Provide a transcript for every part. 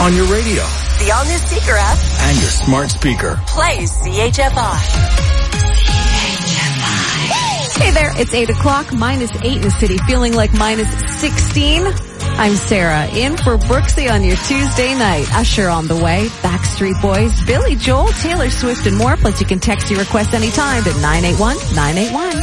on your radio, the all-new Seeker app, and your smart speaker. Play CHFI. Hey there, it's 8 o'clock, -8 in the city, feeling like -16. I'm Sarah, in for Brooksy on your Tuesday night. Usher on the way, Backstreet Boys, Billy Joel, Taylor Swift, and more. Plus you can text your request anytime at 981-981.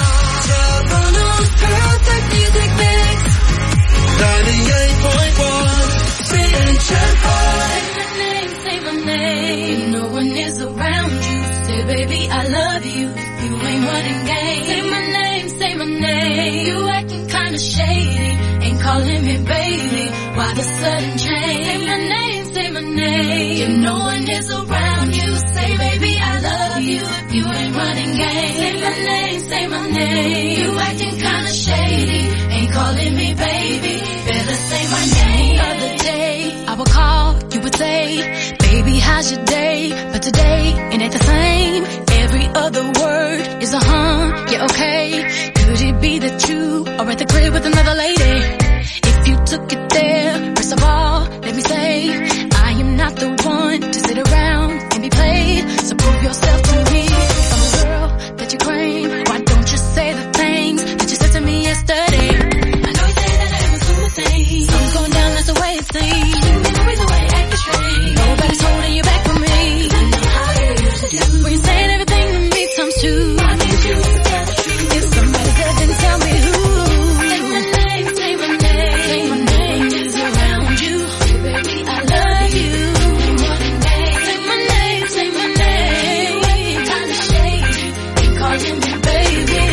98.1 Say my name, no one is around you. Say baby I love you, you ain't running game. Say my name, you acting kinda shady, ain't calling me baby, why the sudden change? Say my name, no one is around you. Say baby I love you, you ain't running game. Say my name, you acting kinda shady, ain't calling me baby, better say my name. The other day, I would call, you would say, baby how's your day, but today it ain't the same. Every other word is a yeah okay. Could it be that you are at the crib with another lady? If you took it there, first of all, let me say, I am not the one to sit around and be played. So prove yourself to me. If I'm the girl that you claim, why don't you say the things that you said to me yesterday? I know you say that I was doing things. Something's going down, that's the way it seems. The reason why you acting strange, nobody's holding you back from me. I know how you used to do. When you're saying everything to me times two. I need you to tell the truth. If somebody said, then tell me who. Say my name is around you. Baby, I love you. Say my name, kinda shady, ain't calling me baby.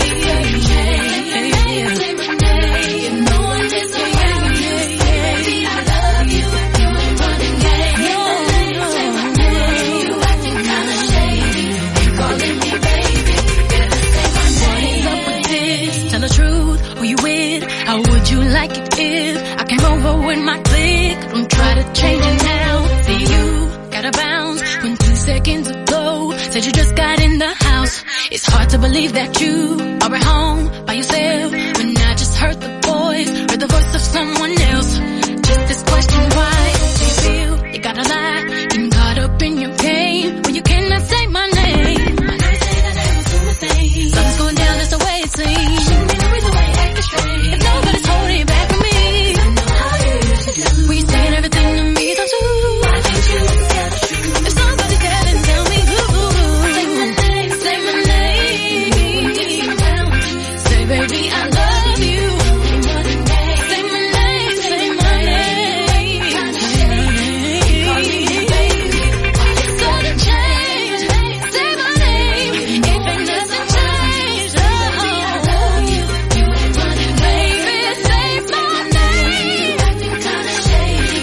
Say my name, no one is around you. Baby, I love you, you ain't running game. Say my name, you acting kinda shady, ain't calling me baby. Better say my name. What is up with this? Tell the truth, who you with? How would you like it if I came over with my clique? Don't try to change it now. See you gotta bounce when 2 seconds ago said you just got in the house. It's hard to believe that you are at home by yourself when I just heard the voice of someone else. Just this question, why do you feel you gotta lie? Getting caught up in your game when you cannot say my name. I know you say that I was doing things. Something's going down, that's the way it seems. The reason why you acting strange, if nobody's holding you back from me. I know how you used to do. When you saying everything to me, don't you? Why can't you tell the truth? If somebody said, then tell me who. Say my name, say my name. Say baby I love you. Say my name, say my name. Call me baby. Sudden change. Say my name. If ain't nothing changed. Baby I love you. You ain't running baby. Say my name. Acting kinda shady.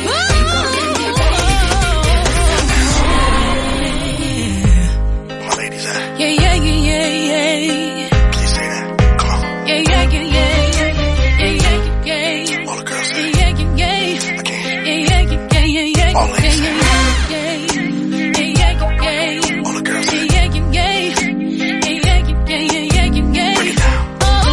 My ladies at? Yeah. Please say that. Come on. Yeah. All the girls say Yeah. I can't. All ladies say all the girls say break it down.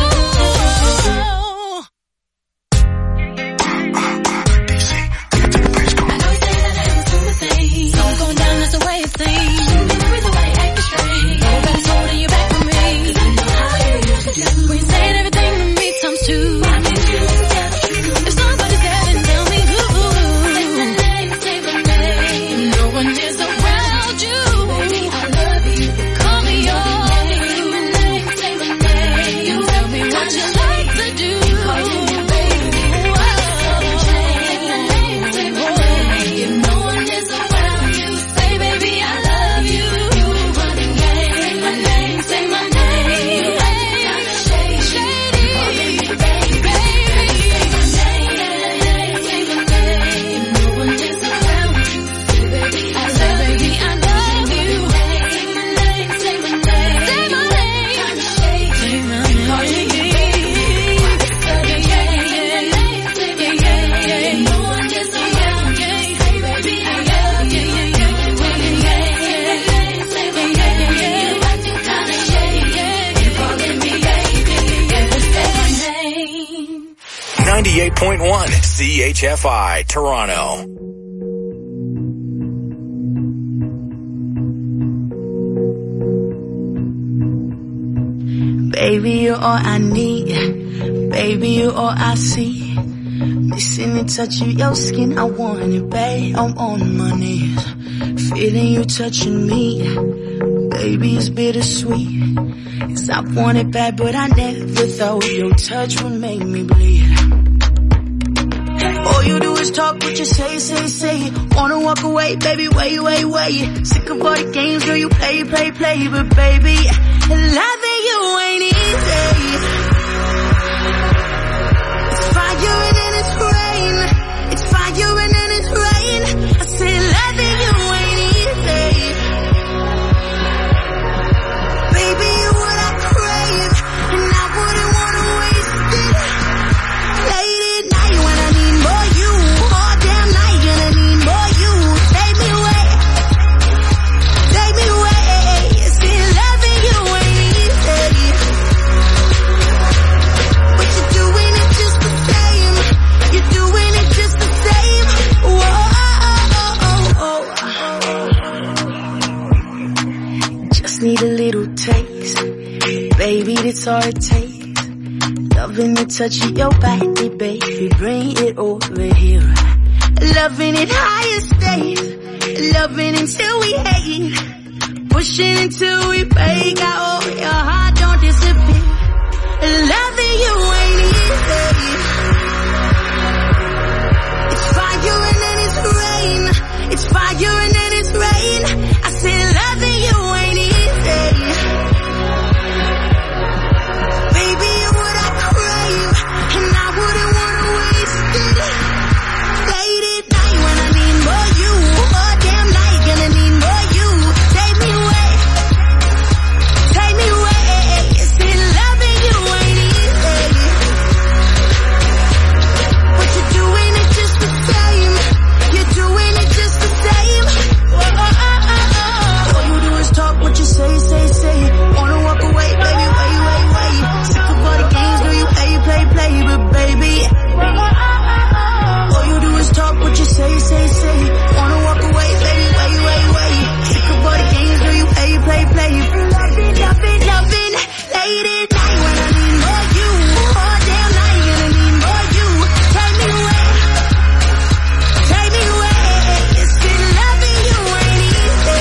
DC, take the pace, come I on. know you say that I was doing things. Something's going down, that's the way it seems. The reason why you acting strange, nobody's holding you back from me. I know how you used to do. When you're saying everything to me times two. I need you to tell the truth. If somebody said, then tell me who. Say my name, no one is around you. Baby, I love you. Call me on you. Say my name, you tell me what you like to do. Call me baby. Say my name, if no one is around you. Say baby, I love you. You running game. Say my name, say my name. You acting kinda shady. Call me baby. Say my name, say my name. No one is around you. Say baby, I love you. Say my name, say my name. Say my name. Kinda shady. Call me baby. No one is around you. Say baby, I love you. Say my name. You acting kinda shady. Calling me baby. Say my name. 98.1 CHFI, Toronto. Baby, you're all I need. Baby, you're all I see. Missing the touch of your skin, I want it, babe. I'm on my knees, feeling you touching me. Baby, it's bittersweet, 'cause I want it bad, but I never thought your touch would make me bleed. All you do is talk, what you say, say, say. Wanna walk away, baby, wait, wait, wait. Sick of all the games, girl, you play, play, play. But baby, loving you ain't easy. It's fire and then it's rain. It's fire and then it's rain. I said loving you ain't easy. Baby, you're what I crave, and I wouldn't wanna waste it. Late at night when I need more you, all damn night gonna need more you. Take me away, take me away. See, loving you ain't easy, but you're doing it just the same. You're doing it just the same. Whoa, just need a little taste, baby, that's all it takes. Loving the touch of your body, baby, bring it over here. Loving it higher state, loving until we hate, pushing until we break. Oh, your heart don't disappear. Loving you ain't easy. It's fire and then it's rain. It's fire and then it's rain. I said loving you ain't easy. Baby, you're what I crave, and I wouldn't wanna waste it. Late at night when I need more you, all damn night gonna need more you. Take me away, take me away. See, loving you ain't easy, but you're doing it just the same. You're doing it just the same. All you do is talk, what you say, say, say. Wanna walk away, baby, wait, wait, wait. Sick of all the games, girl, you play, play, play. But baby, all you do is talk, what you say, say, say. Wanna walk away, baby, wait, wait, wait. Sick of all the games, girl, you play, play, play. Loving, loving, loving. Late at night when I need more you, all damn night gonna need more you. Take me away, take me away. Still loving you ain't easy.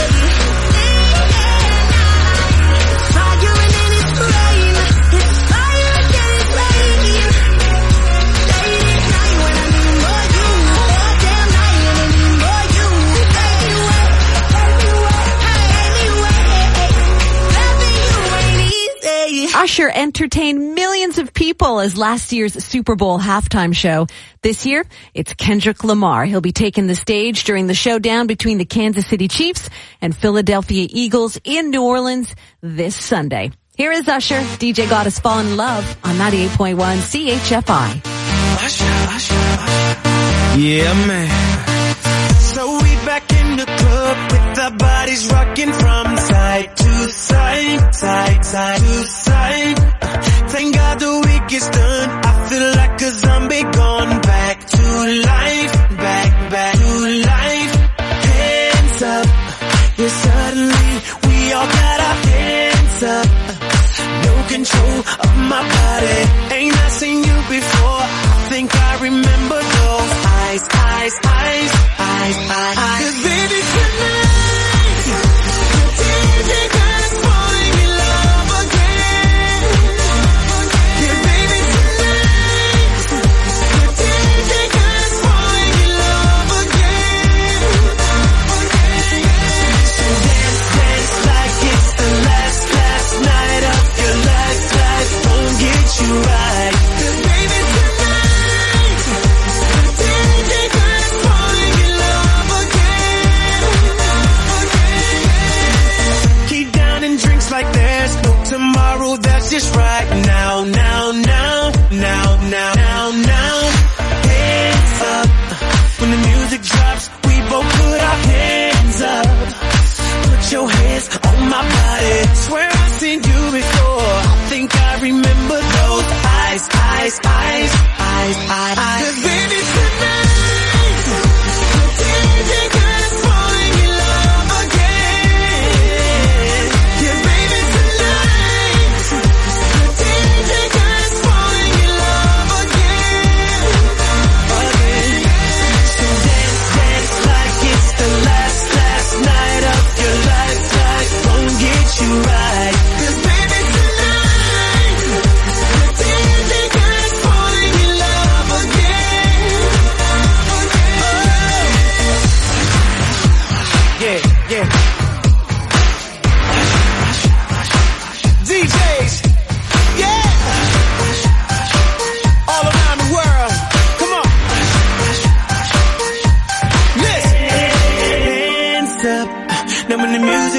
It's fire and then it's rain. It's fire and then it's rain. Late at night when I need more you, all damn night gonna need more you. Take me away, take me away, take me away. Loving you ain't easy. Usher entertained millions of people as last year's Super Bowl halftime show. This year, it's Kendrick Lamar. He'll be taking the stage during the showdown between the Kansas City Chiefs and Philadelphia Eagles in New Orleans this Sunday. Here is Usher. DJ Got Us Fallen in Love on 98.1 CHFI. Yeah, man. So we back in the club with our bodies rocking from side to side, side, side to side. Thank God the week is done. I feel like a zombie gone back to life, back to life. Hands up, yeah, suddenly we all got our hands up. No control of my body. Ain't I seen you before? I think I remember those eyes, eyes, eyes, eyes, eyes. 'Cause baby tonight, the DJ got us falling in love again. Yeah, baby tonight, the DJ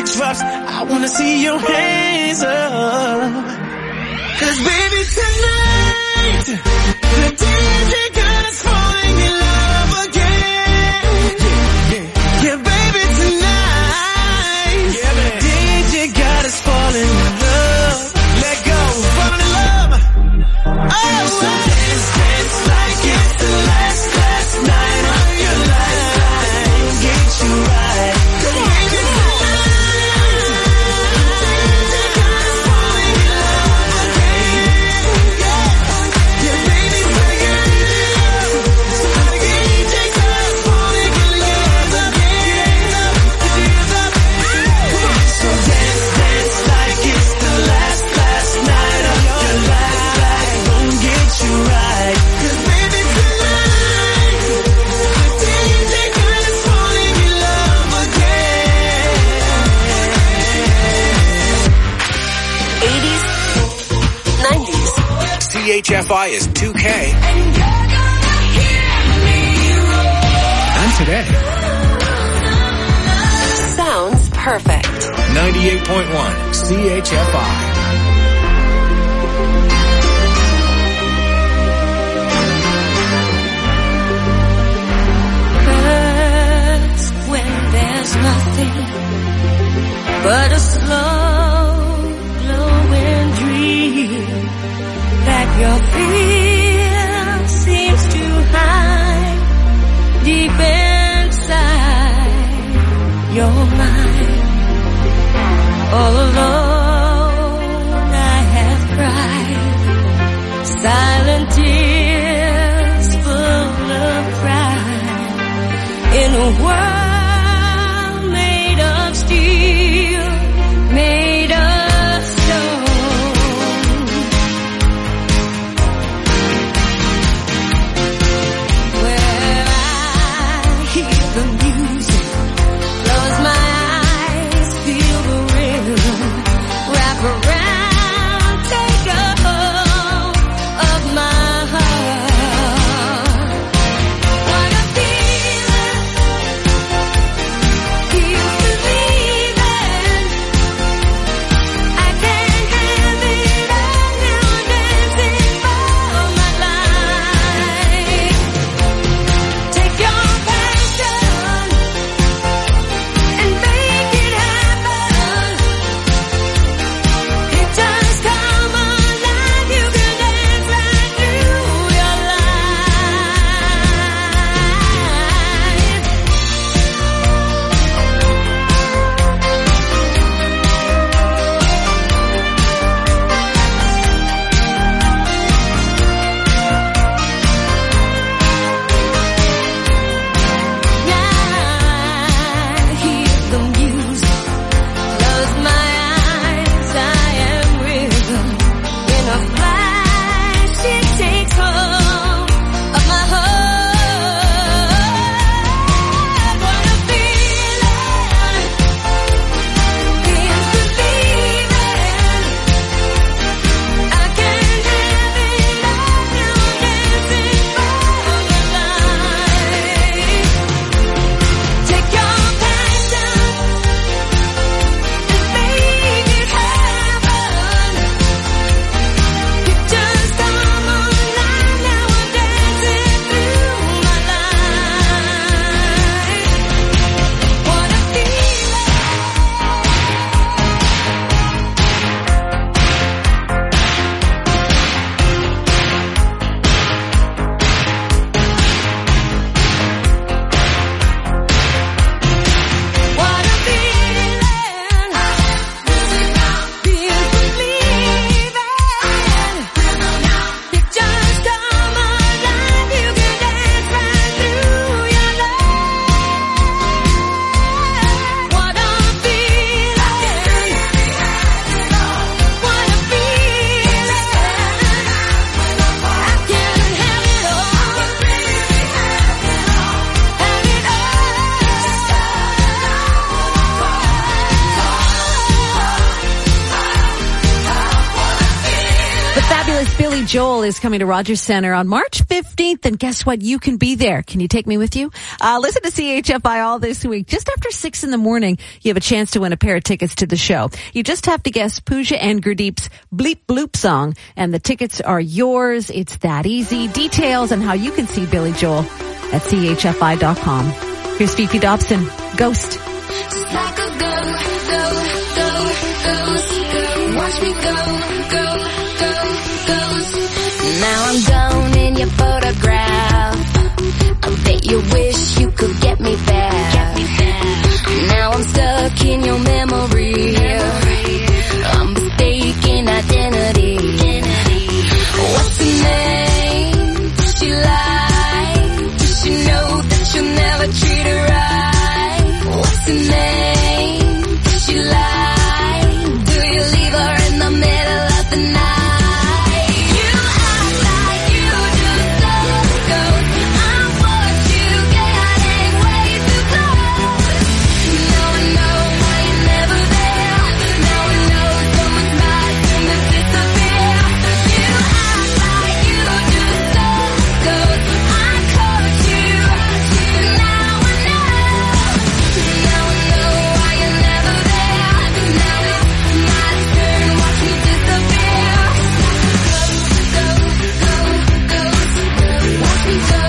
music drops, I wanna see your hands up. 'Cause baby tonight, the DJ got us falling in love again. Yeah, baby tonight, DJ got us falling in love. Let go, falling in love. Oh, so dance, dance like it's the last night of your life. Get you right. 'Cause baby tonight, DJ got us falling in love again. Yeah, baby tonight, DJ got us falling in love again. So dance, dance like it's the last night of your life. Gonna get you right. 'Cause baby tonight, the DJ got us falling in love again. 80s, 90s. CHFI is 2K. And today, Sounds perfect. 98.1 CHFI. That's when there's nothing but a slow glowing dream that your fear seems to hide deep inside your mind. All alone I have cried silent tears full of pride in a world made of steel, made of stone. Where I hear the music, close my eyes, feel the rhythm, wrap around, take a hold of my heart. What a feeling Billy Joel is coming to Rogers Center on March 15th, and guess what? You can be there. Can you take me with you? Listen to CHFI all this week. Just after 6 in the morning, you have a chance to win a pair of tickets to the show. You just have to guess Pooja and Gurdeep's Bleep Bloop song, and the tickets are yours. It's that easy. Details on how you can see Billy Joel at chfi.com. Here's Fifi Dobson, Ghost. Just like a ghost, watch me go. Now I'm gone in your photograph. I bet you wish you could get me back. Now I'm stuck in your memory. I'm mistaken identity. What's her name? Does she lie? Does she know that you'll never treat her right? What's her name? Does she lie? Do you leave her in the middle of the night? You act like you just love the ghost. I'm what you get ain't way too close. Now I know why you're never there. Now I know someone's mad and to disappear. You act like you just love the ghost. I caught you. Now I know why you're never there. Now it's my turn. Watch me disappear. Watch me go.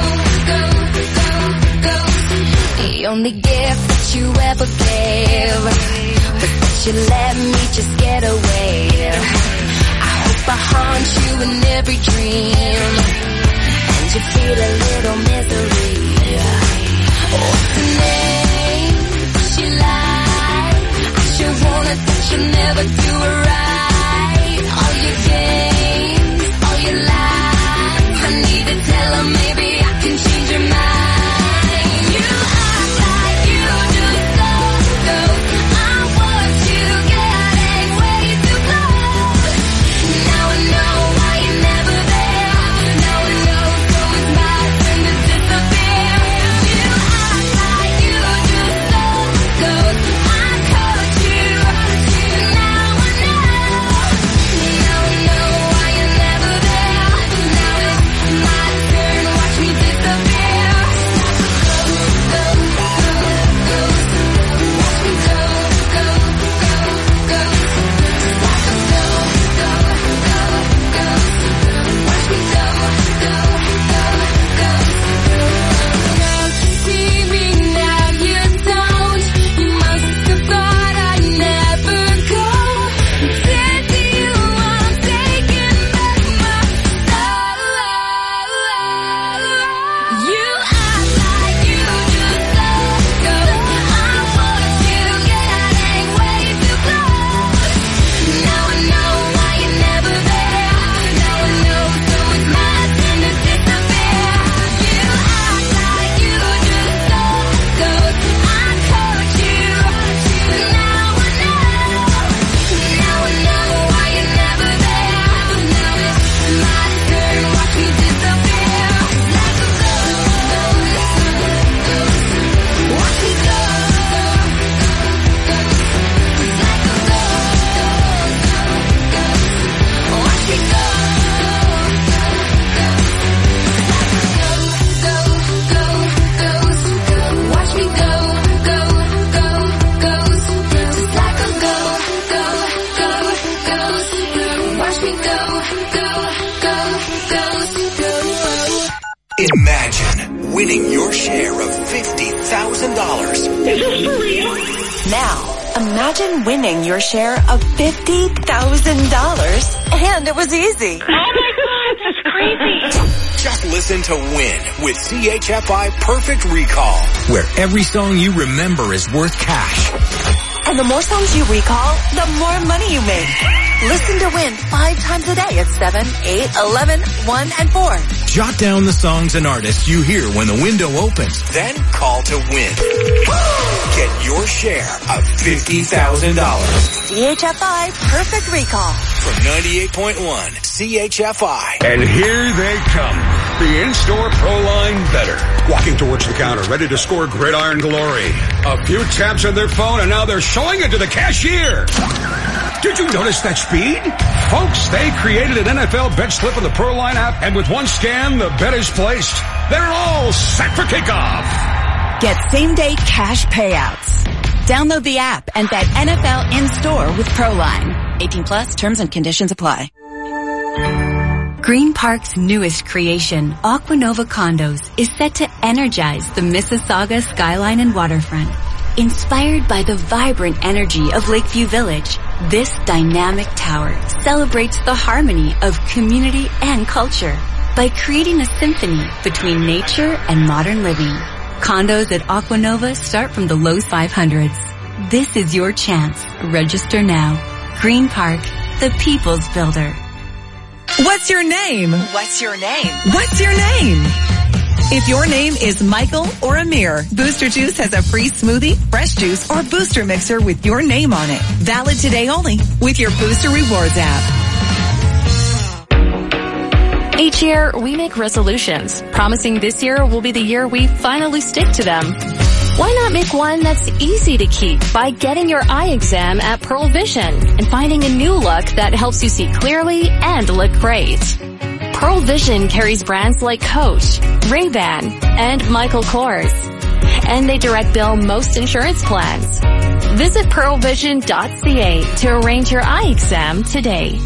The only gift that you ever gave was that you let me just get away. I hope I haunt you in every dream, and you feel a little misery. What's her name? Does she lie? I sure wanna that you'll never do her right. All your games, all your lies, I need to tell her maybe I can change her mind. You act like you just love the ghost. I'm what you get ain't way too close. Now I know why you're never there. Now I know so it's my turn to disappear. You act like you just love the ghost. I caught you. Now I know why you're never there. Now it's my turn. Watch me disappear. See me now, you don't. You must have thought I'd never go. Said to you I'm taking back my love. You act like you just love the ghost. I'm what you get ain't way too close. Now I know why you're never there. Now I know so it's my turn to disappear. You act like you just love the ghost. I caught you. Now I know why you're never there. Now it's my turn. Watch me disappear. Like a ghost. Watch me go. Like a ghost. Watch me go. Watch me go, ghost. Just like a ghost. Watch me go, ghost. Imagine winning your share of $50,000. Now, imagine winning your share of $50,000. And it was easy. Just listen to Win with CHFI Perfect Recall, where every song you remember is worth cash. And the more songs you recall, the more money you make. Listen to Win 5 times a day at 7, 8, 11, 1, and 4. Jot down the songs and artists you hear when the window opens. Then call to win. Get your share of $50,000. CHFI Perfect Recall. From 98.1 CHFI. And here they come. The in-store ProLine Better. Walking towards the counter, ready to score gridiron glory. A few taps on their phone, and now they're showing it to the cashier. Did you notice that speed? Folks, they created an NFL bet slip in the Proline app, and with one scan, the bet is placed. They're all set for kickoff. Get same-day cash payouts. Download the app and bet NFL in-store with Proline. 18 plus, terms and conditions apply. Green Park's newest creation, Aquanova Condos, is set to energize the Mississauga skyline and waterfront. Inspired by the vibrant energy of Lakeview Village, this dynamic tower celebrates the harmony of community and culture by creating a symphony between nature and modern living. Condos at Aquanova start from the low 500s. This is your chance. Register now. Green Park, the people's builder. What's your name? What's your name? What's your name? If your name is Michael or Amir, Booster Juice has a free smoothie, fresh juice, or booster mixer with your name on it. Valid today only with your Booster Rewards app. Each year, we make resolutions, promising this year will be the year we finally stick to them. Why not make one that's easy to keep by getting your eye exam at Pearl Vision and finding a new look that helps you see clearly and look great? Pearl Vision carries brands like Coach, Ray-Ban, and Michael Kors. And they direct bill most insurance plans. Visit pearlvision.ca to arrange your eye exam today.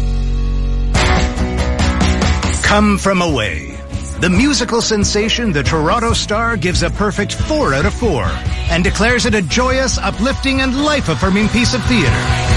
Come From Away. The musical sensation The Toronto Star gives a perfect 4 out of 4 and declares it a joyous, uplifting, and life-affirming piece of theater.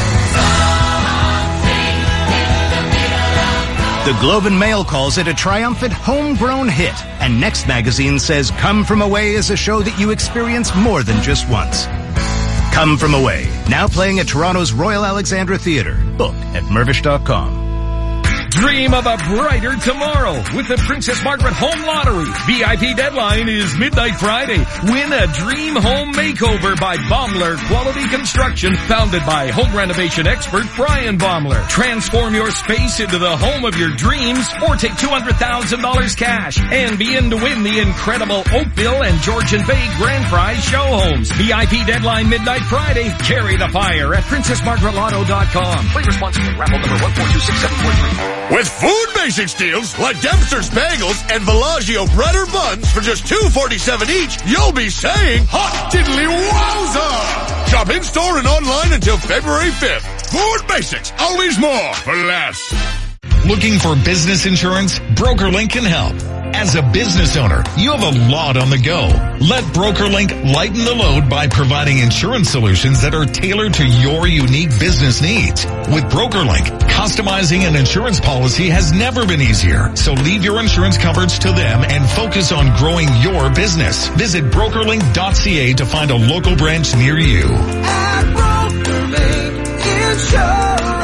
The Globe and Mail calls it a triumphant homegrown hit, and Next Magazine says Come From Away is a show that you experience more than just once. Come From Away, now playing at Toronto's Royal Alexandra Theatre. Book at Mirvish.com. Dream of a brighter tomorrow with the Princess Margaret Home Lottery. VIP deadline is midnight Friday. Win a dream home makeover by Baumler Quality Construction, founded by home renovation expert Brian Baumler. Transform your space into the home of your dreams or take $200,000 cash and be in to win the incredible Oakville and Georgian Bay Grand Prize show homes. VIP deadline midnight Friday. Carry the fire at PrincessMargaretLotto.com. Play responsibly. Raffle number 1426743. With Food Basics deals like Dempster's Bagels and Bellagio Bread or Buns for just $2.47 each, you'll be saying, hot diddly wowza! Shop in-store and online until February 5th. Food Basics, always more for less. Looking for business insurance? BrokerLink can help. As a business owner, you have a lot on the go. Let BrokerLink lighten the load by providing insurance solutions that are tailored to your unique business needs. With BrokerLink, customizing an insurance policy has never been easier. So leave your insurance coverage to them and focus on growing your business. Visit brokerlink.ca to find a local branch near you. At BrokerLink Insurance.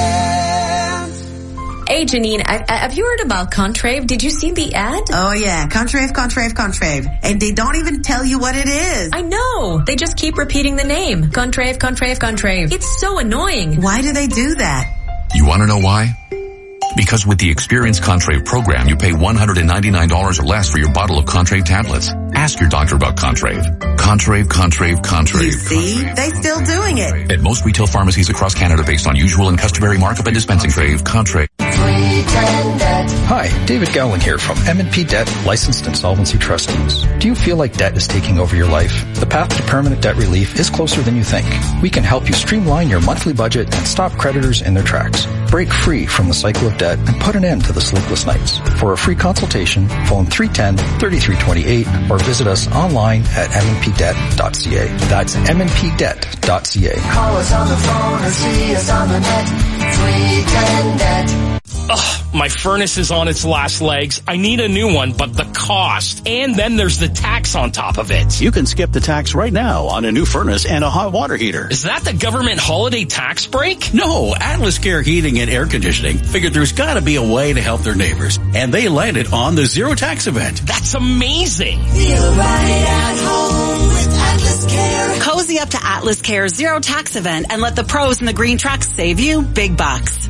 Hey, Janine, have you heard about Contrave? Did you see the ad? Oh, yeah. Contrave. And they don't even tell you what it is. I know. They just keep repeating the name. Contrave. It's so annoying. Why do they do that? You want to know why? Because with the Experience Contrave program, you pay $199 or less for your bottle of Contrave tablets. Ask your doctor about Contrave. Contrave. You see? They still doing it. At most retail pharmacies across Canada based on usual and customary markup and dispensing. Contrave. Hi, David Gowling here from M&P Debt, licensed insolvency trustees. Do you feel like debt is taking over your life? The path to permanent debt relief is closer than you think. We can help you streamline your monthly budget and stop creditors in their tracks. Break free from the cycle of debt and put an end to the sleepless nights. For a free consultation, phone 310-3328 or visit us online at mnpdebt.ca. That's mnpdebt.ca. Call us on the phone or see us on the net. 310-DEBT. Ugh, my furnace is on its last legs. I need a new one, but the cost. And then there's the tax on top of it. You can skip the tax right now on a new furnace and a hot water heater. Is that the government holiday tax break? No, Atlas Care Heating and Air Conditioning figured there's gotta be a way to help their neighbors. And they landed on the Zero Tax event. That's amazing. Feel right at home with Atlas Care. Cozy up to Atlas Care's Zero Tax event and let the pros in the green trucks save you big bucks.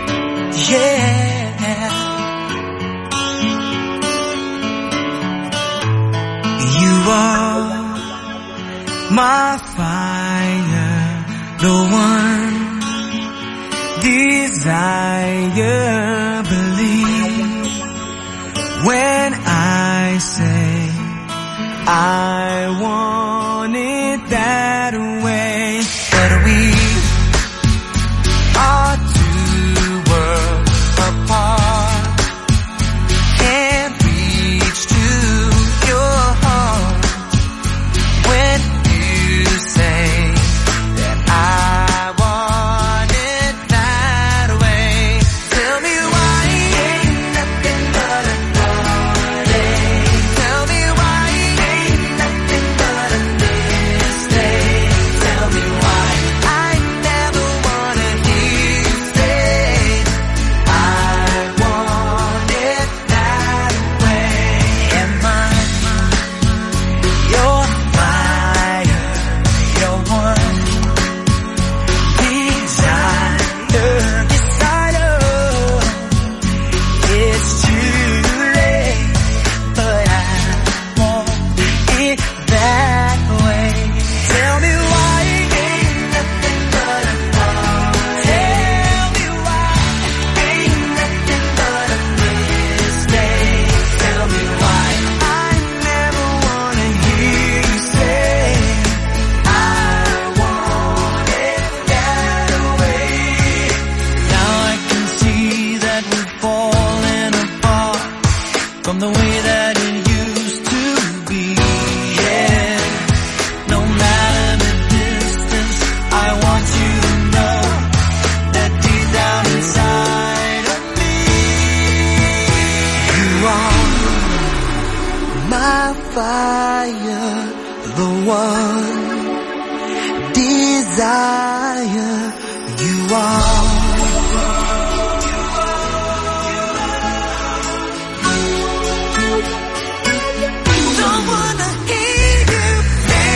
Yeah. desire, believe when I say I want it that way. But we are two worlds apart, can't reach to your heart when you say that I want it that way. Tell me why ain't nothing but a heartache. Tell me why ain't nothing but a mistake. Tell me why I never wanna hear you say I want it that way. Am I your fire, your one desire? Yes, I know it's too late, but I want it that way. Tell me why ain't nothing but a heartache. Tell me why ain't nothing but a mistake. Tell me why I never wanna hear you say I want it that way. Now I can see that we're falling apart from the way that it used to be. Yeah, no matter the distance, I want you to know that deep down inside of me, you are my fire, the one desire. You are. Don't wanna hear you say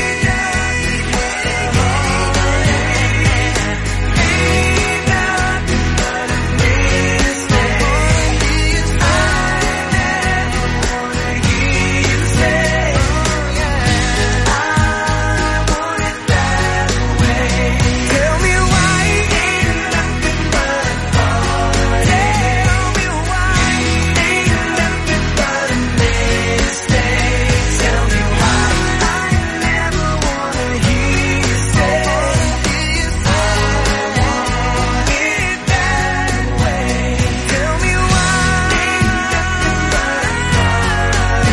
tell me why ain't nothing but a heartache. Tell me why ain't nothing but a mistake. Tell me why I never wanna hear you say I want it that way. Tell me why ain't nothing but a heartache.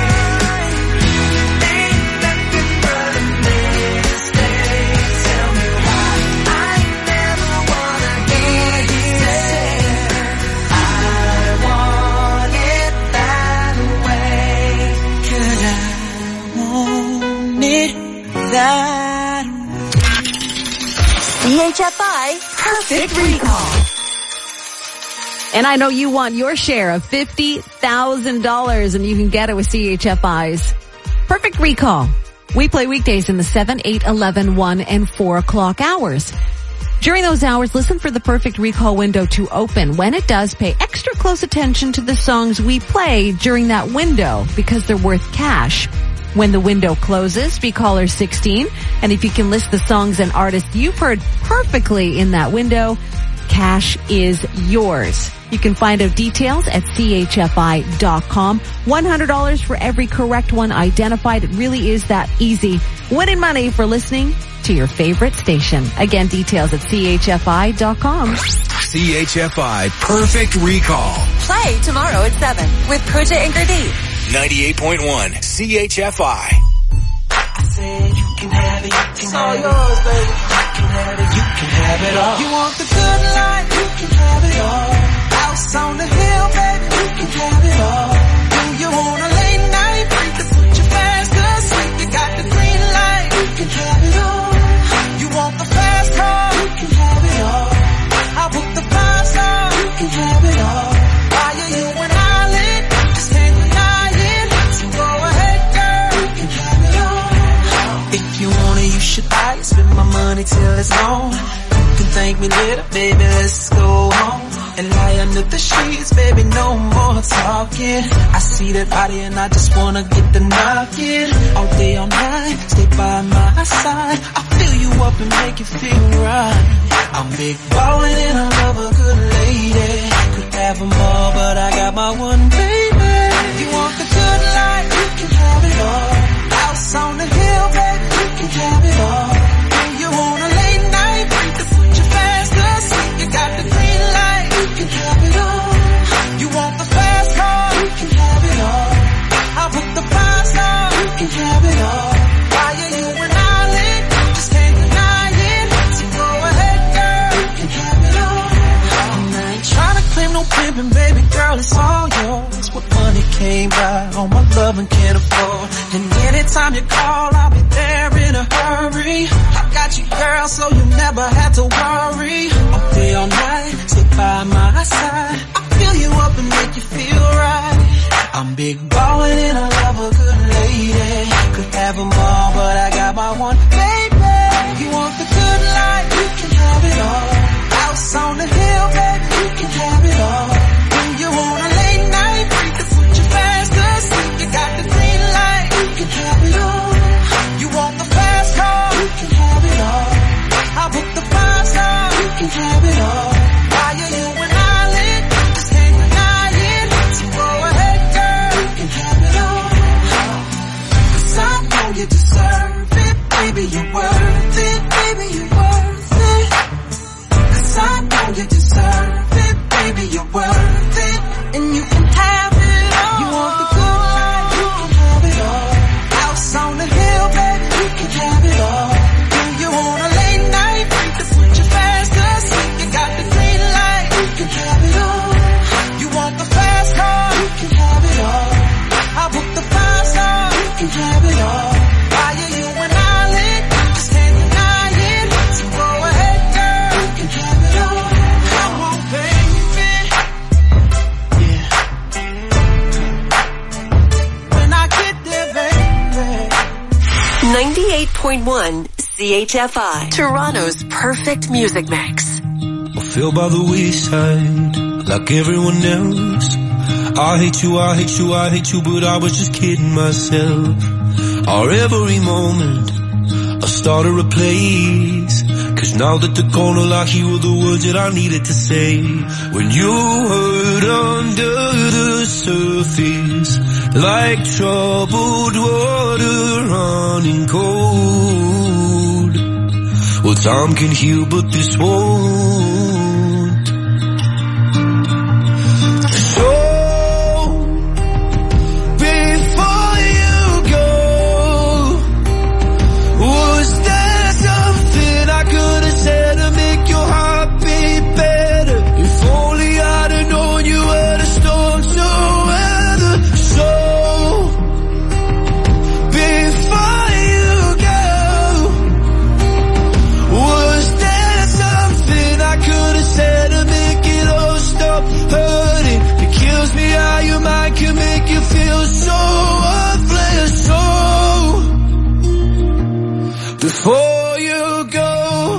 Ain't nothing but a mistake. Tell me why I never wanna hear you say I want it that way. 'Cause I want it that way. CHFI Perfect Recall. And I know you want your share of $50,000, and you can get it with CHFI's Perfect Recall. We play weekdays in the 7, 8, 11, 1, and 4 o'clock hours. During those hours, listen for the Perfect Recall window to open. When it does, pay extra close attention to the songs we play during that window because they're worth cash. When the window closes, be caller 16, and if you can list the songs and artists you've heard perfectly in that window, cash is yours. You can find out details at chfi.com. $100 for every correct one identified. It really is that easy. Winning money for listening to your favorite station. Again, details at chfi.com. CHFI Perfect Recall. Play tomorrow at 7 with Pooja and Gurdeep. 98.1 CHFI. I said you can have it, you can have it. Yours, baby. You can have it, you can have it all. You want the good life, you can have it all. House on the hill, baby, you can have it all. Do you want a late night? You can put your fast asleep. You got the green light, you can have it all. You want the fast car, you can have it all. I'll put the 5-star, you can have it all. Why are you and Holly? Just can't deny it. So go ahead, girl, you can have it all. If you want it, you should buy it. Spend my money till it's gone. You can thank me later, baby, let's go home. and lie under the sheets, baby, no more talking. I see that body and I just wanna get the knocking. All day, all night, stay by my side. I fill you up and make you feel right. I'm big ballin' and I love a good lady. Could have them all, but I got my one baby. You want the good life, you can have it all. House on the hill, baby, you can have it all. When you want a late night, break the foot you fast asleep. You got the green light, you can have it all. You want the fast car, you can have it all. I'll put the five star, you can have it all. Why are you an island? Just can't deny it. So go ahead, girl, you can have it all. And I ain't trying to claim no pimpin', baby girl, it's all yours. What money came by, all my love and can't afford. And anytime you call, I'll be there in a hurry. I got you, girl, so you never have to worry. All day, all night, stay by my side. I fill you up and make you feel right. I'm big ballin' and I love a good lady. Could have them all, but I got my one baby. You want the good life, you can have it all. House on the hill, baby, you can have it all. When you want a late night, break the foot you fast asleep. You got the green light, you can have it all. You want the fast car, you can have it all. I'll book the five star, you can have it all. Why are you an island? Just can't deny it. So go ahead, girl, you can have it all. 'Cause I know you deserve it, baby, you're worth it, baby, you're worth it. 'Cause I know you deserve it, baby, you're worth it, and you can have it all. You want the good life, you can have it all. House on the hill, baby, you can have it all. Do you want a late night, break the foot you fast asleep. You got the green light, you can have it all. You want the fast car, you can have it all. I'll book the five star, you can have it all. Why are you an island? Just can't deny it. So go ahead, girl, you can have it all. Come on, baby. Yeah. When I get there, baby. 98.1 CHFI, Toronto's perfect music mix. I feel by the wayside, like everyone else. I hate you, I hate you, I hate you, but I was just kidding myself. Our every moment, I started a place. 'Cause now that they're gone, all I hear were the words that I needed to say. When you hurt under the surface, like troubled water running cold. Well, time can heal, but this won't. So, before you go, was there something I could have said to make your heart beat better? If only I'd have known you were the storm to weather. So, before you go, was there something I could have said to make it all stop hurting? It kills me how your mind can make you feel so worthless. So, before you go,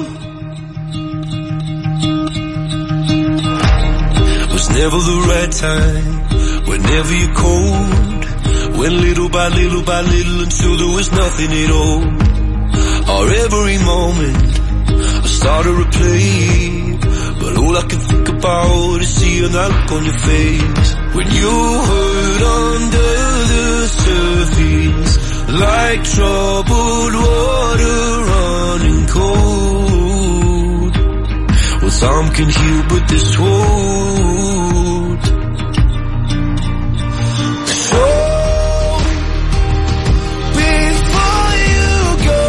was never the right time, whenever you're cold. Went little by little by little until there was nothing at all. Our every moment, I started to play, but all I can think about is seeing that look on your face. When you hurt under the surface, like troubled water running cold. Well, time can heal, but this won't. So, before you go,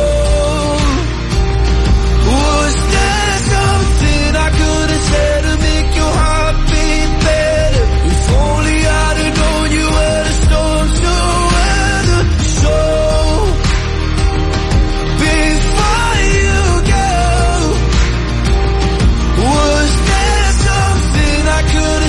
was there something I could have said to make your heart beat better? If only I'd have known you were the storm to weather. So, before you go, was there something I could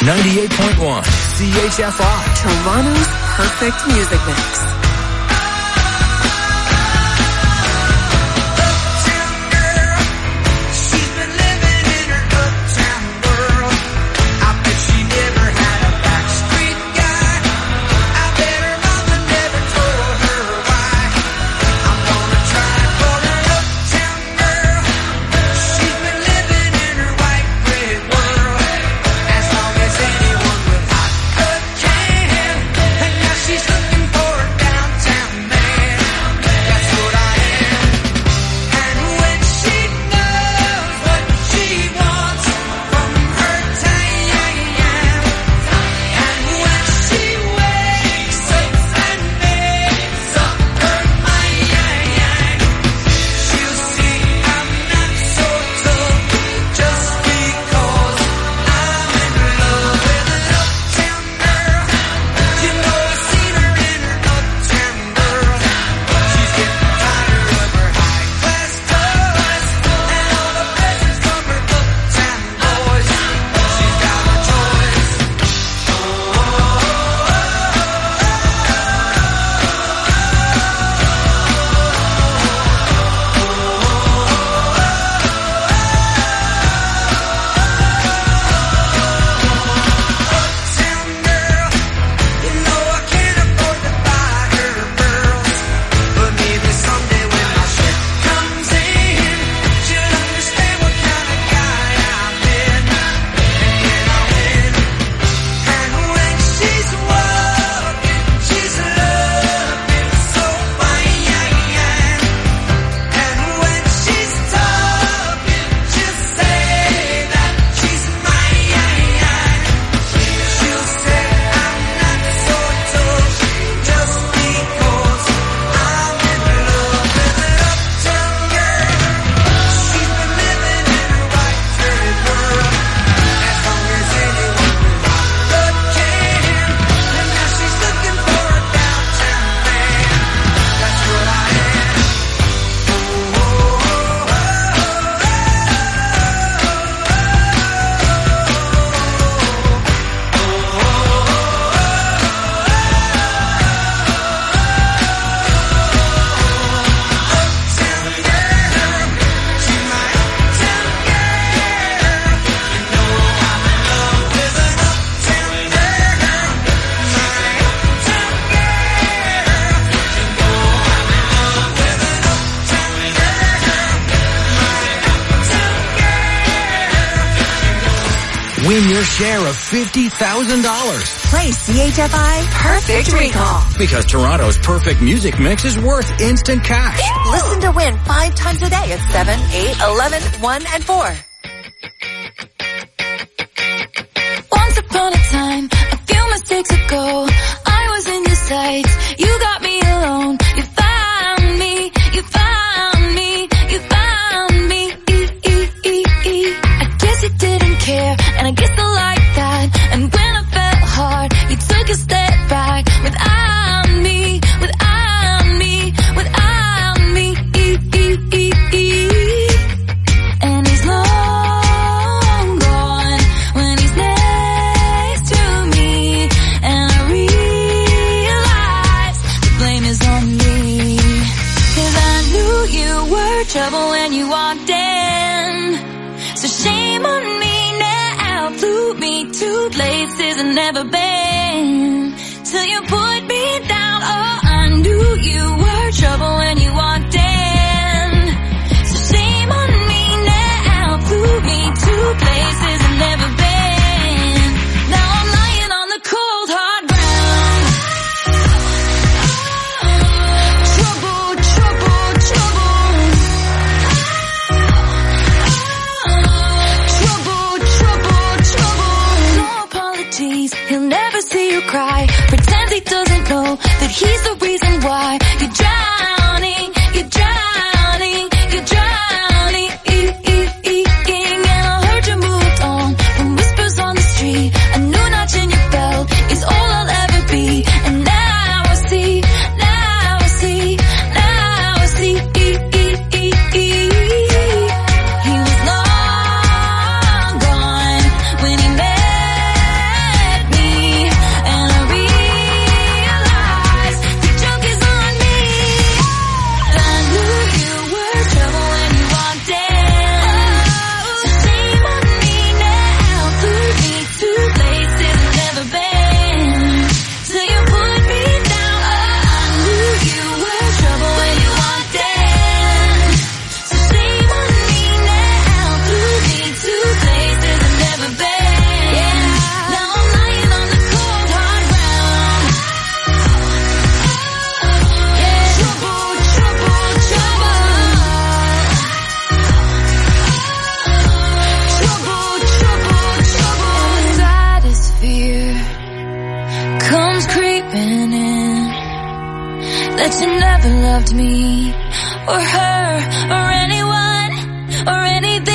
98.1 CHFI. Toronto's perfect music mix. Win your share of $50,000. Play CHFI Perfect Recall. Because Toronto's perfect music mix is worth instant cash. Listen to win 5 times a day at 7, 8, 11, 1, and 4. Once upon a time, a few mistakes ago, I was in your sights. You got me alone. You found me. You found me. You found me. I guess you didn't care, and I guess I like that. And when I felt hard, you took a step back. Without me, without me, without me. And he's long gone when he's next to me. And I realize the blame is on me. 'Cause I knew you were trouble when you walked in. So shame on me now. Flew me to places I've never been. Till you put me down. Oh, I knew you were trouble when you walked in. So shame on me now. Flew me to places I've never been. Now I'm lying on the cold hard ground. Trouble, trouble, trouble. Trouble, trouble, trouble. No apologies, he'll never see you cry. Pretends he doesn't know that he's the reason why you're drowning, you're drowning, you're drowning. And I heard you moved on from whispers on the street. A new notch in your belt is all I'll ever be. And now I see, now I see, now I see. He was long gone when he met that you never loved me or her or anyone or anything.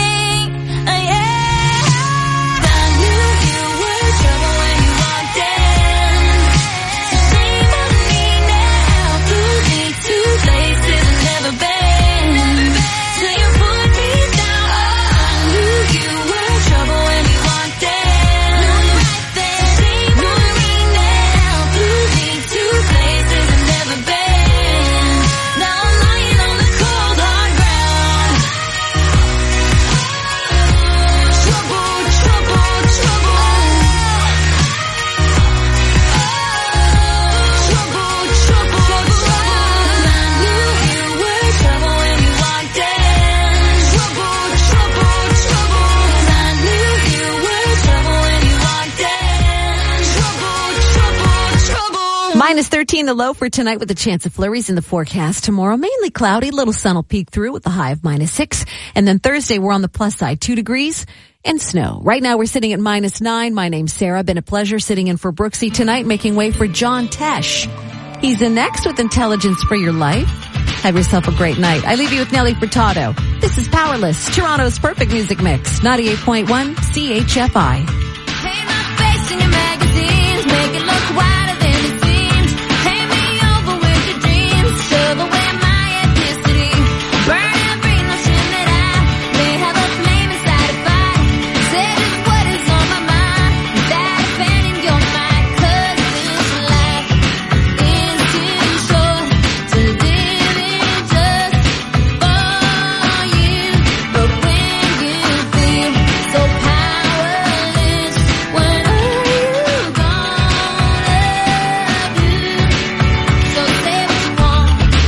Minus 13 the low for tonight with a chance of flurries in the forecast. Tomorrow mainly cloudy, little sun will peek through with a high of minus 6. And then Thursday we're on the plus side, 2 degrees and snow. Right now we're sitting at minus 9. My name's Sarah. Been a pleasure sitting in for Brooksy tonight, making way for John Tesh. He's in next with Intelligence for Your Life. Have yourself a great night. I leave you with Nelly Furtado. This is Powerless, Toronto's perfect music mix. 98.1 CHFI. Paint my face in your magazines, make it look wider than it seems. Paint me over with your dreams, shove away my ethnicity. Burn every notion that I may have a flame inside a fire. Say just what is on my mind, without offending your mind. 'Cause this life is too short to live in just for you. But when you feel so powerless, what are you gonna do? So say what you want,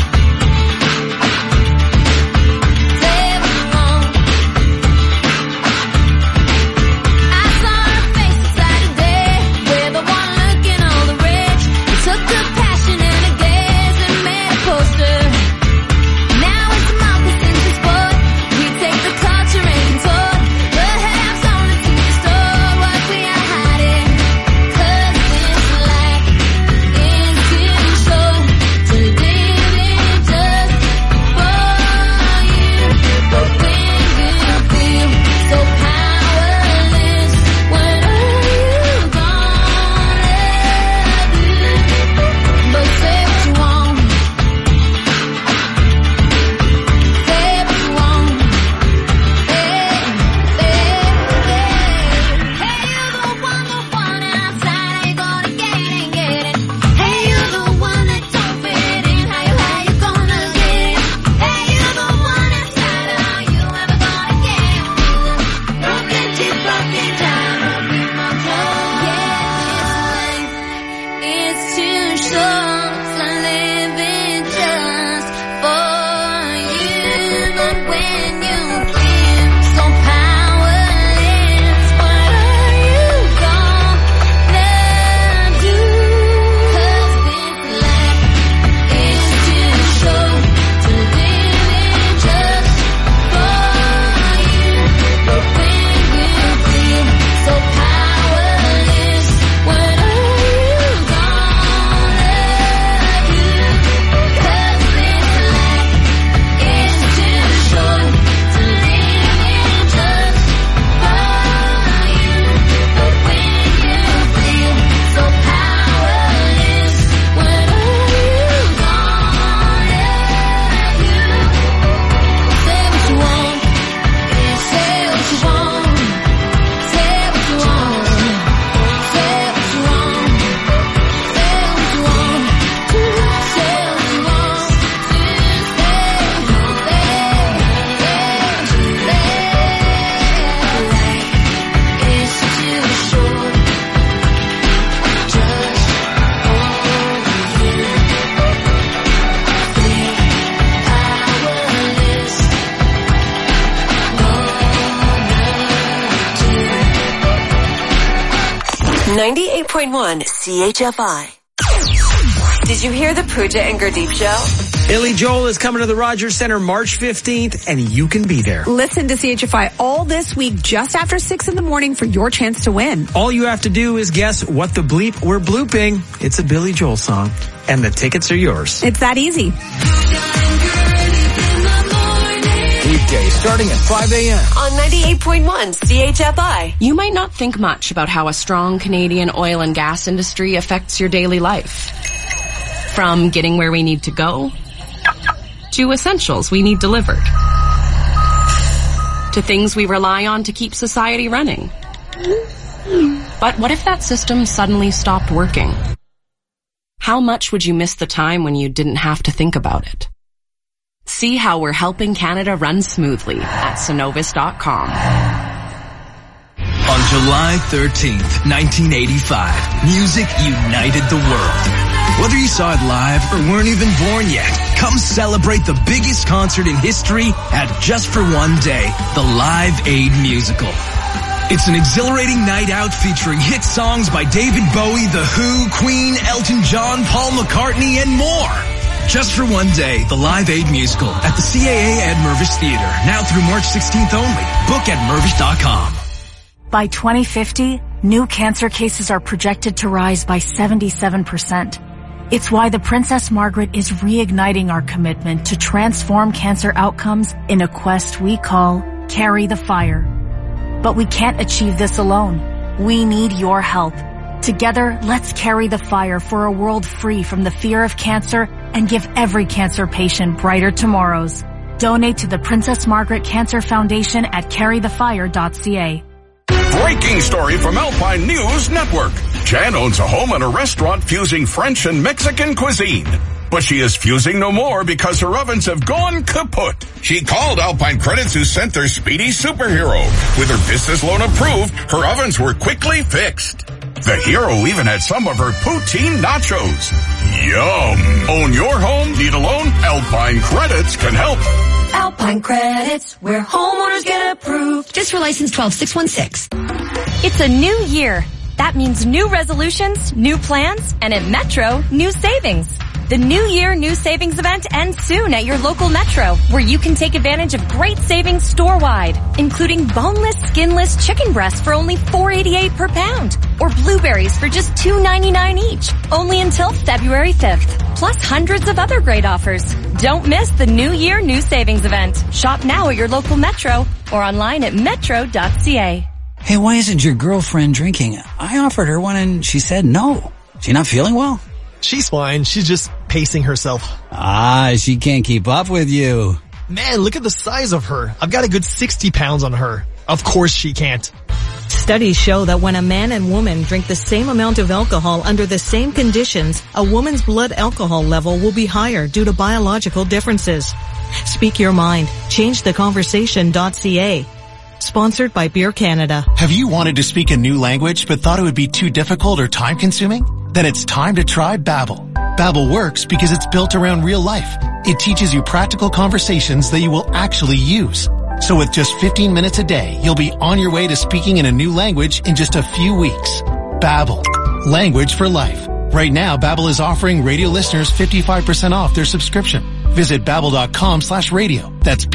say what you want. I saw her face inside a day, with the one looking all the rich. We took the passion and the gaze and made a poster. Now it's democracy's sport. We take the culture and contort, perhaps only to restore what we are hiding. 'Cause this life is too short to live in just for you. But when you feel so powerless, what are you gonna do? But say what you want, say what you want. Hey, you're the one outside, how you gonna get it? Hey, you're the one that don't fit in, how you gonna get it? Hey, you're the one inside, how you ever gonna get it? Broken teeth, broken down, broken my heart. Yeah, it's too short to live in just for you. But when you feel so powerless, what are you gonna do? 'Cause this life is too short to live in just for you. But when you feel so powerless, what are you gonna do? 'Cause this life is too short to live in just for you. But when you feel so powerless, what are you gonna do? Say what you want, say what you want, say what you want, say what you want, say what you want, say what you want to say. It's too short just for you. Feel powerless, gonna do. 98.1 CHFI. Did you hear the Pooja and Gurdeep show? Billy Joel is coming to the Rogers Center March 15th, and you can be there. Listen to CHFI all this week just after 6 in the morning for your chance to win. All you have to do is guess what the bleep we're blooping. It's a Billy Joel song, and the tickets are yours. It's that easy. Weekdays starting at 5 a.m. On 98.1 CHFI. You might not think much about how a strong Canadian oil and gas industry affects your daily life. From getting where we need to go, to essentials we need delivered, to things we rely on to keep society running. But what if that system suddenly stopped working? How much would you miss the time when you didn't have to think about it? See how we're helping Canada run smoothly at Cenovus.com. On July 13th, 1985, music united the world. Whether you saw it live or weren't even born yet, come celebrate the biggest concert in history at Just for One Day, the Live Aid Musical. It's an exhilarating night out featuring hit songs by David Bowie, The Who, Queen, Elton John, Paul McCartney, and more. Just for One Day, the Live Aid Musical at the CAA at Mirvish Theater, now through March 16th only. Book at Mirvish.com. By 2050, new cancer cases are projected to rise by 77%. It's why the Princess Margaret is reigniting our commitment to transform cancer outcomes in a quest we call Carry the Fire. But we can't achieve this alone. We need your help. Together, let's carry the fire for a world free from the fear of cancer and give every cancer patient brighter tomorrows. Donate to the Princess Margaret Cancer Foundation at carrythefire.ca. Breaking story from Alpine News Network. Jan owns a home and a restaurant fusing French and Mexican cuisine. But she is fusing no more because her ovens have gone kaput. She called Alpine Credits, who sent their speedy superhero. With her business loan approved, her ovens were quickly fixed. The hero even had some of her poutine nachos. Yum! Own your home? Need a loan? Alpine Credits can help. Alpine Credits, where homeowners get approved. Just for license 12616. It's a new year. That means new resolutions, new plans, and at Metro, new savings. The New Year New Savings event ends soon at your local Metro, where you can take advantage of great savings store-wide, including boneless, skinless chicken breasts for only $4.88 per pound, or blueberries for just $2.99 each, only until February 5th, plus hundreds of other great offers. Don't miss the New Year New Savings event. Shop now at your local Metro or online at metro.ca. Hey, why isn't your girlfriend drinking? I offered her one and she said no. She not feeling well? She's fine. She's just pacing herself. She can't keep up with you. Man, look at the size of her. I've got a good 60 pounds on her. Of course she can't. Studies show that when a man and woman drink the same amount of alcohol under the same conditions, a woman's blood alcohol level will be higher due to biological differences. Speak your mind. ChangeTheConversation.ca. Sponsored by Beer Canada. Have you wanted to speak a new language but thought it would be too difficult or time-consuming? Then it's time to try Babbel. Babbel works because it's built around real life. It teaches you practical conversations that you will actually use. So with just 15 minutes a day, you'll be on your way to speaking in a new language in just a few weeks. Babbel. Language for life. Right now, Babbel is offering radio listeners 55% off their subscription. Visit babbel.com/radio. That's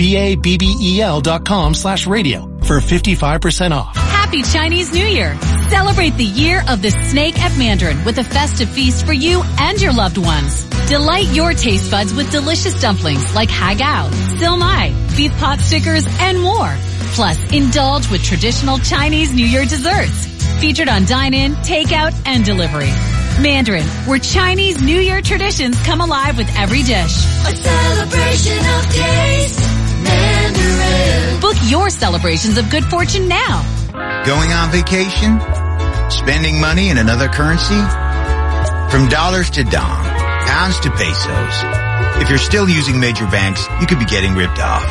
BABBEL.com/radio for 55% off. Happy Chinese New Year! Celebrate the year of the snake at Mandarin with a festive feast for you and your loved ones. Delight your taste buds with delicious dumplings like hagao, silmai, beef pot stickers, and more. Plus, indulge with traditional Chinese New Year desserts. Featured on dine-in, takeout, and delivery. Mandarin, where Chinese New Year traditions come alive with every dish. A celebration of taste, Mandarin. Book your celebrations of good fortune now. Going on vacation? Spending money in another currency? From dollars to dong, pounds to pesos. If you're still using major banks, you could be getting ripped off.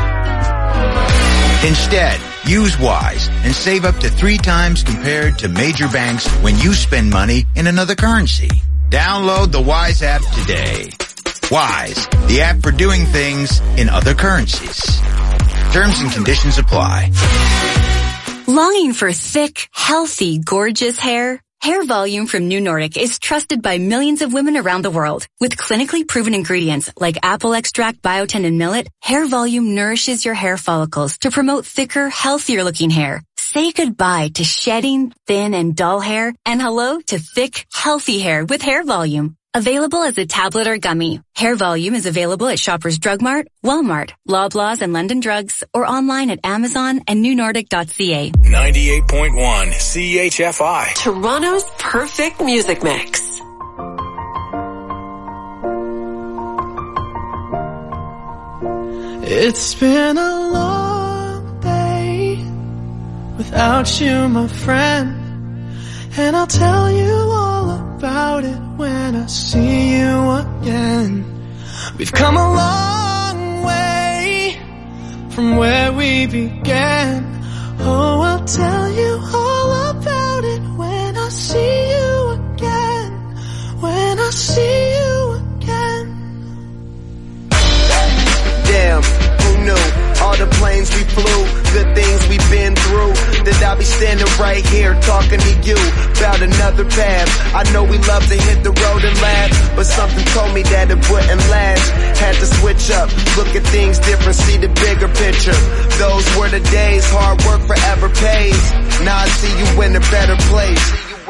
Instead, use Wise and save up to 3 times compared to major banks when you spend money in another currency. Download the Wise app today. Wise, the app for doing things in other currencies. Terms and conditions apply. Longing for thick, healthy, gorgeous hair? Hair Volume from New Nordic is trusted by millions of women around the world. With clinically proven ingredients like apple extract, biotin, and millet, Hair Volume nourishes your hair follicles to promote thicker, healthier-looking hair. Say goodbye to shedding, thin, and dull hair, and hello to thick, healthy hair with Hair Volume. Available as a tablet or gummy, Hair Volume is available at Shoppers Drug Mart, Walmart, Loblaws, and London Drugs, or online at Amazon and newnordic.ca. 98.1 CHFI. Toronto's perfect music mix. It's been a long day without you, my friend, and I'll tell you all about it when I see you again. We've come a long way from where we began. Oh, I'll tell you all about it when I see you again. When I see you again. Damn, who knew? All the planes we flew, good things we've been through. That I'll be standing right here talking to you about another path. I know we love to hit the road and laugh, but something told me that it wouldn't last. Had to switch up, look at things different, see the bigger picture. Those were the days, hard work forever pays. Now I see you in a better place.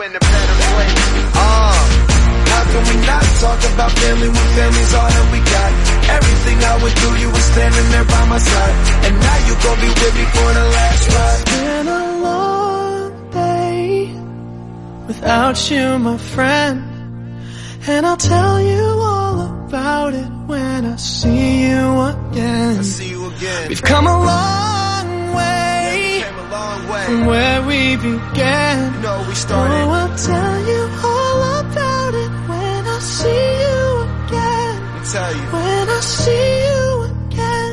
How can we not talk about family when family's all that we got? Everything I went through, you were standing there by my side, and now you gon' be with me for the last ride. It's been a long day without you, my friend, and I'll tell you all about it when I see you again. We've come a long way, from where we began. You know we started. Oh, I'll tell you all about it when I see you again. Tell you. When I see you again.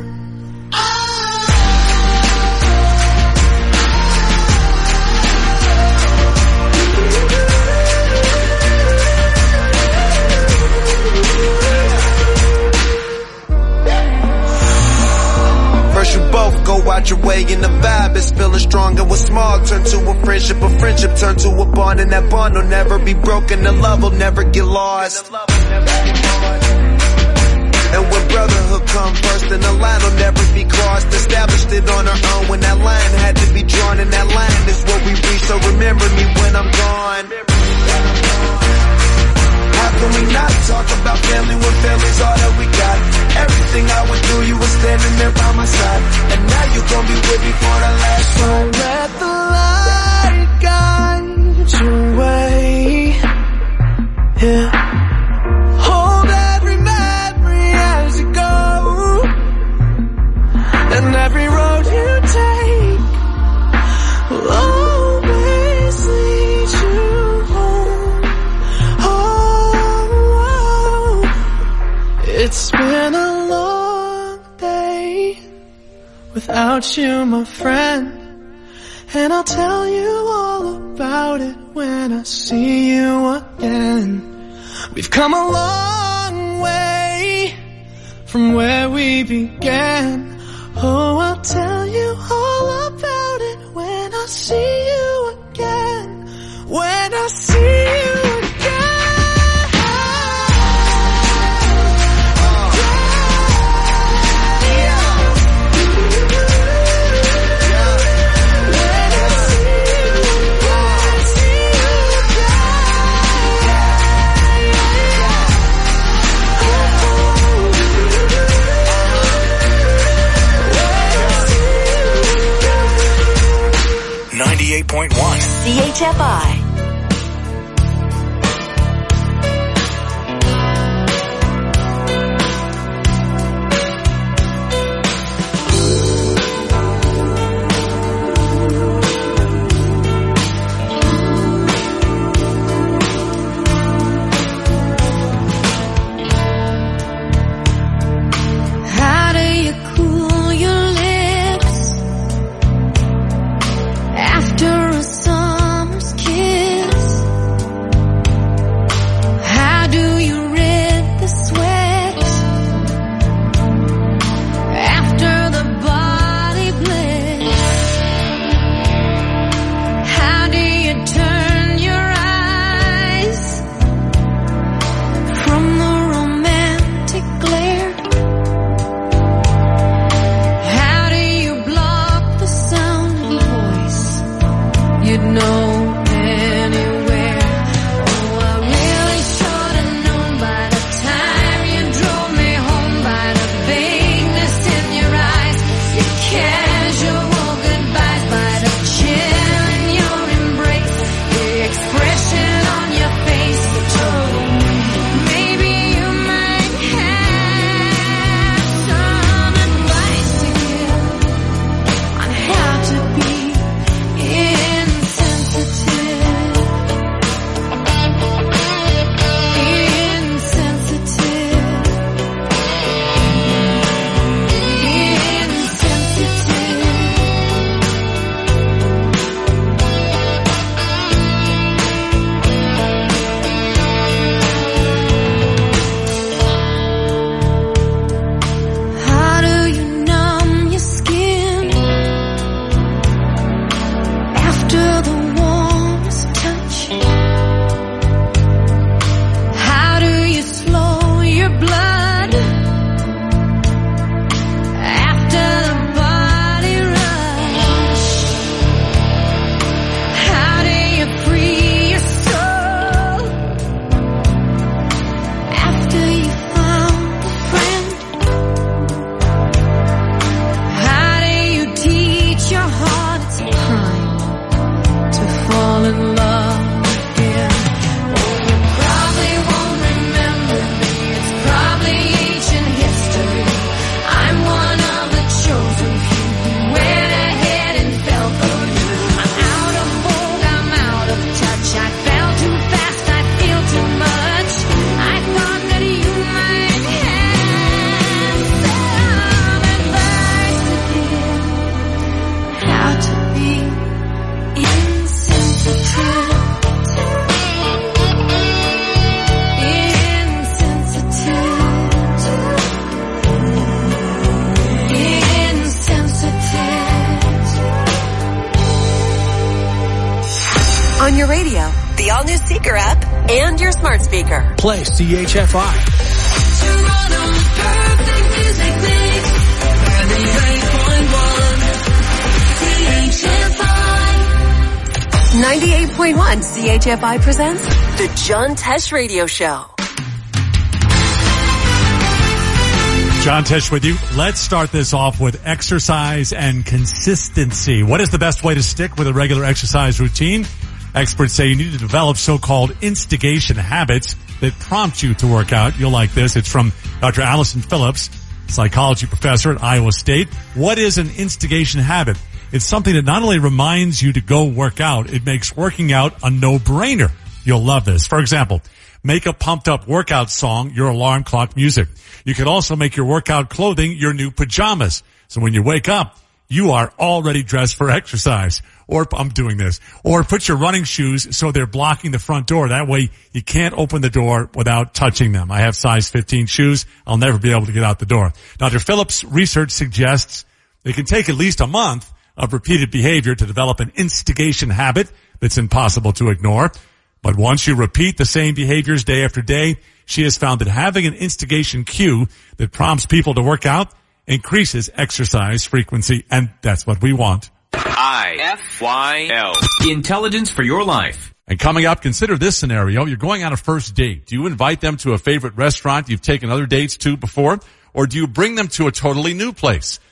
First you both go out your way and the vibe is feeling strong. And what's small turn to a friendship turn to a bond, and that bond will never be broken. The love will never get lost. And when brotherhood come first, then the line will never be crossed. Established it on our own when that line had to be drawn, and that line is what we reach. So remember me when I'm gone. How can we not talk about family when family's all that we got? Everything I went through, you were standing there by my side, and now you gon' be with me for the last ride. Let the light guide your way. Yeah. Hold every memory as you go, and every road you take will always lead you home. Oh, it's been a long day without you, my friend, and I'll tell you all about it when I see you again. We've come a long way from where we began. Oh, I'll tell you all about it when I see you again. When I see you CHFI. How do you cool your lips after a summer's kiss? smart speaker. Play CHFI. Toronto's perfect music mix. 98.1 CHFI presents The John Tesh Radio Show. John Tesh with you. Let's start this off with exercise and consistency. What is the best way to stick with a regular exercise routine? Experts say you need to develop so-called instigation habits that prompt you to work out. You'll like this. It's from Dr. Allison Phillips, psychology professor at Iowa State. What is an instigation habit? It's something that not only reminds you to go work out, it makes working out a no-brainer. You'll love this. For example, make a pumped-up workout song your alarm clock music. You could also make your workout clothing your new pajamas. So when you wake up, you are already dressed for exercise. Or, I'm doing this. Or put your running shoes so they're blocking the front door. That way you can't open the door without touching them. I have size 15 shoes. I'll never be able to get out the door. Dr. Phillips' research suggests it can take at least a month of repeated behavior to develop an instigation habit that's impossible to ignore. But once you repeat the same behaviors day after day, she has found that having an instigation cue that prompts people to work out increases exercise frequency, and that's what we want. IFYL. Intelligence for your life. And coming up, consider this scenario. You're going on a first date. Do you invite them to a favorite restaurant you've taken other dates to before? Or do you bring them to a totally new place?